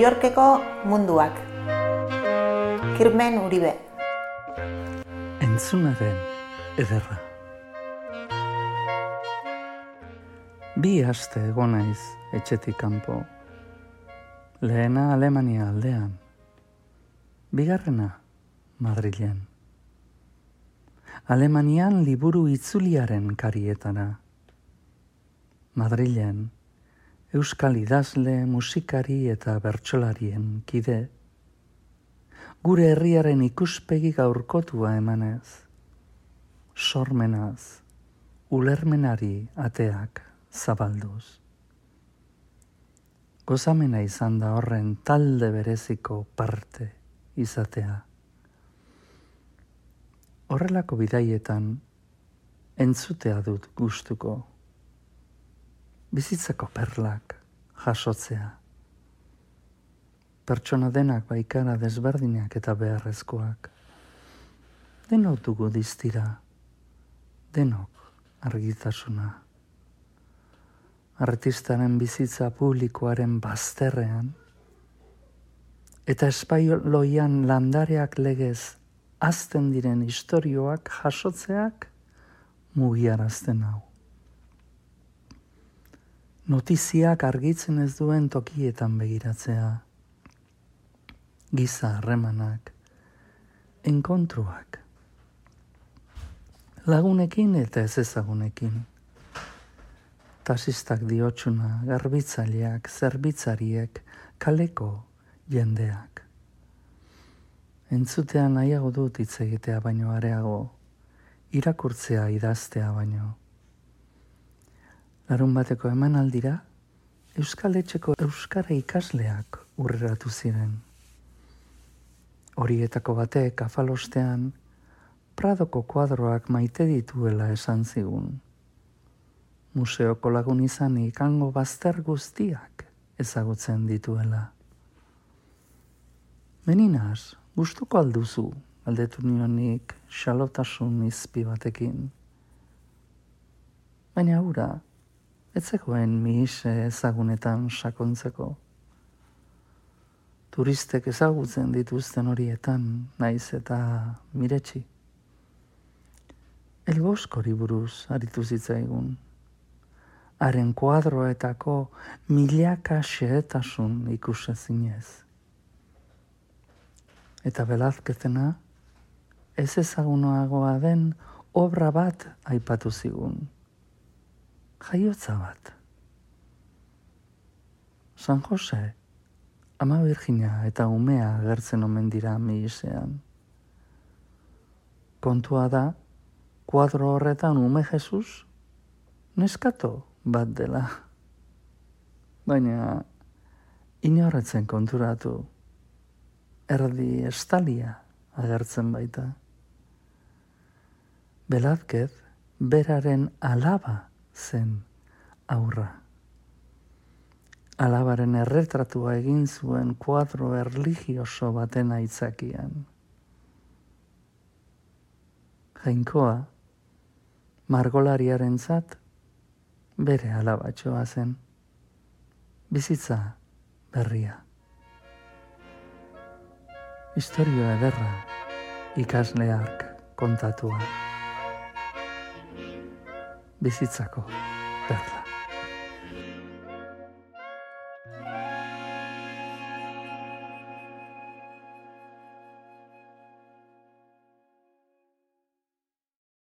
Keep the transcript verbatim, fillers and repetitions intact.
Yorkeko munduak. Kirmen Uribe. Entzunaren ederra. Bi aste egon naiz etxetik kanpo. Lehena Alemania aldean. Bigarrena Madrilen. Alemanian liburu itzuliaren karietara. Madrilen euskal idazle, musikari eta bertsolarien kide. Gure herriaren ikuspegi gaurkotua emanez. Sormenaz, ulermenari ateak zabalduz. Gozamena izan da horren talde bereziko parte izatea. Horrelako bidaietan entzutea dut gustuko. Bizitzako perlak jasotzea. Pertsona denak baikara desberdinak eta beharrezkoak. Denok dugu distira, denok argitasuna. Artistaren bizitza publikoaren bazterrean, eta espailoian landareak legez azten diren istorioak jasotzeak mugiarazten hau. Notiziak argitzen ez duen tokietan begiratzea. Giza harremanak, enkontruak. Lagunekin eta ez ezagunekin. Tasistak diotsuna, garbitzaileak, zerbitzariek, kaleko jendeak. Entzutea nahiago dut hitz egitea baino areago, irakurtzea idaztea baino. Larun bateko emanaldira, Euskal Etxeko euskara ikasleak urreratu ziren. Horietako batek afalostean, Pradoko kuadroak maite dituela esan zigun. Museoko lagun izanik hango bazter guztiak ezagutzen dituela. Meninaz, gustuko alduzu, galdetu nionik xalotasun izpi batekin. Baina hura, etzegoen mihise ezagunetan sakontzeko. Turistek ezagutzen dituzten horietan, naiz eta miretsi. Elboskori buruz aritu zitzaigun. Haren kuadroetako milaka xehetasun ikusezinez. Eta Velázquezena ez ezagunoagoa den obra bat aipatu zigun. Jaiotza bat. San Jose, Ama Virginia eta umea agertzen omen dira mihisean. Kontua da, kuadro horretan ume Jesus, neskato bat dela. Baina, inorretzen konturatu, erdi estalia agertzen baita. Velázquez beraren alaba zen aurra. Alabaren erretratua egin zuen kuadro erligioso baten aitzakian. Jainkoa, margolariarentzat bere alabatxoa zen. Bizitza berria. Historia ederra, ikasleak kontatua. Bizitzako perla.